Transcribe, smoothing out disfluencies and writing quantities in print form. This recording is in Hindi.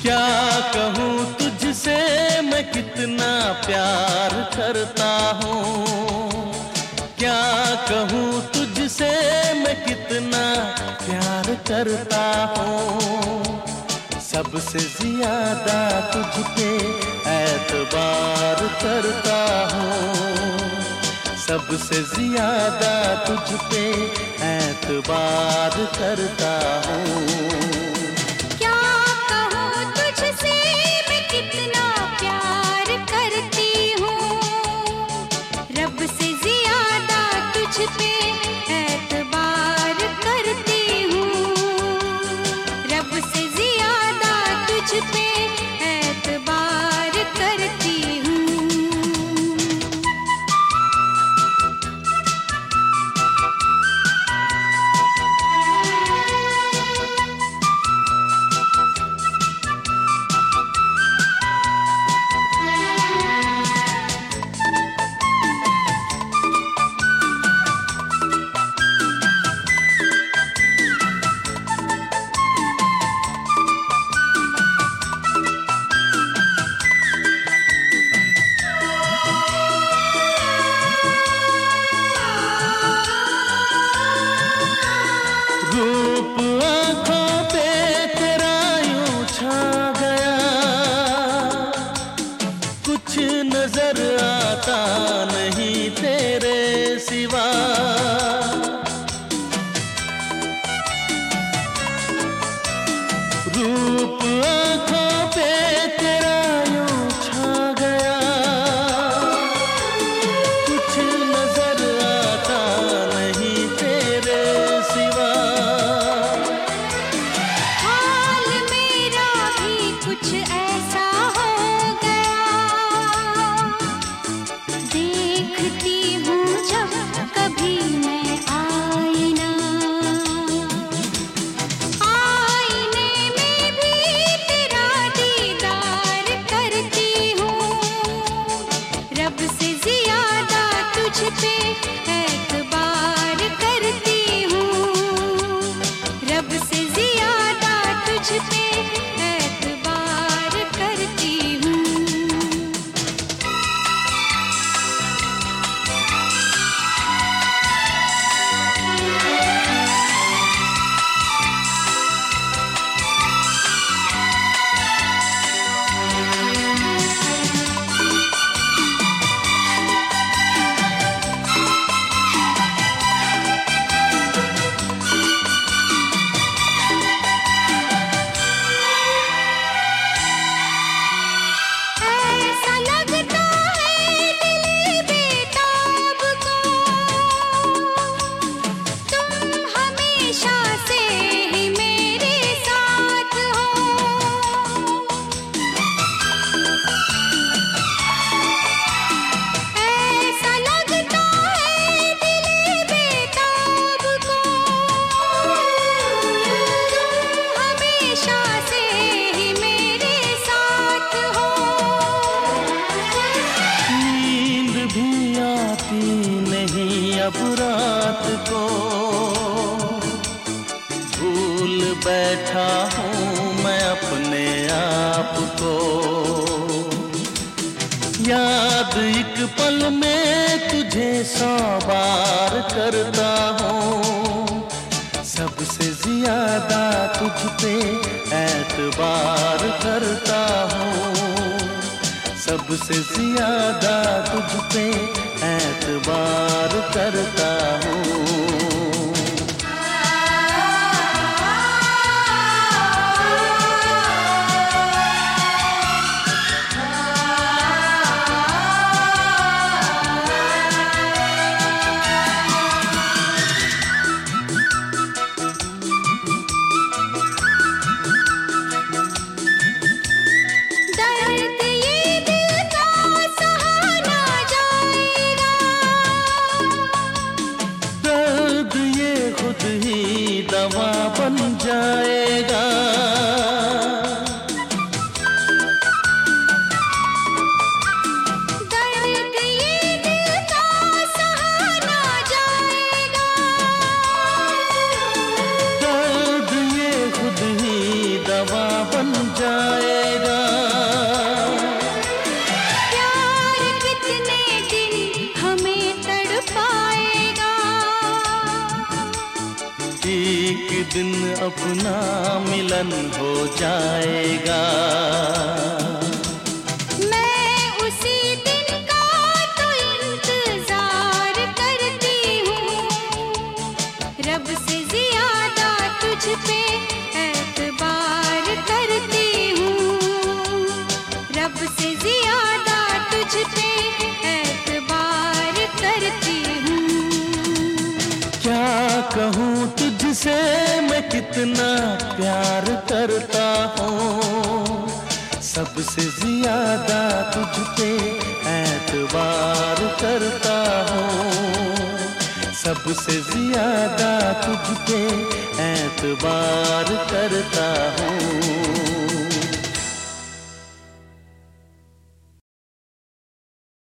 क्या कहूँ तुझसे मैं कितना प्यार करता हूँ, क्या कहूँ तुझसे मैं कितना प्यार करता हूँ। सबसे ज्यादा तुझ पे एतबार करता हूँ, सबसे ज्यादा तुझ पे एतबार करता हूँ। नजर आता नहीं तेरे सिवा, रूप आँखों पे तेरा यूं छा गया, कुछ नजर आता नहीं तेरे सिवा। हाल मेरा भी कुछ ऐसा हो गया, देखती हूँ जब कभी मैं आईना, आईने में भी तेरा दीदार करती हूँ। रब से ज्यादा तुझ पे एतबार करती हूँ, रब से ज्यादा तुझ पे एतबार करती हूँ। ऐसा लगता है दिल बेताब को, तुम हमेशा से ही मेरे साथ हो। ऐसा लगता है दिल बेताब को, तुम हमेशा से ही मेरे साथ हो। नींद भी आती नहीं अब रात को, भूल बैठा हूँ मैं अपने आप को। याद एक पल में तुझे 100 बार करता हूँ, सबसे ज्यादा तुझ पे एतबार करता हूँ, सबसे ज्यादा तुझ पे एतबार करता हूँ। दर्द ये दिल का सहा ना जाएगा, दर्द जाएगा। प्यार कितने दिन हमें तड़पाएगा। एक दिन अपना मिलन हो जाएगा। मैं उसी दिन का तो इंतजार करती हूँ। रब से ज्यादा तुझ पे एतबार करती हूँ। रब से ज्यादा तुझ पे एतबार करती हूँ। क्या कहूँ तुझसे मैं कितना प्यार करता हूँ। सबसे ज्यादा तुझ पे एतबार करता हूँ। सबसे ज्यादा तुझ पे एतबार करता हूँ।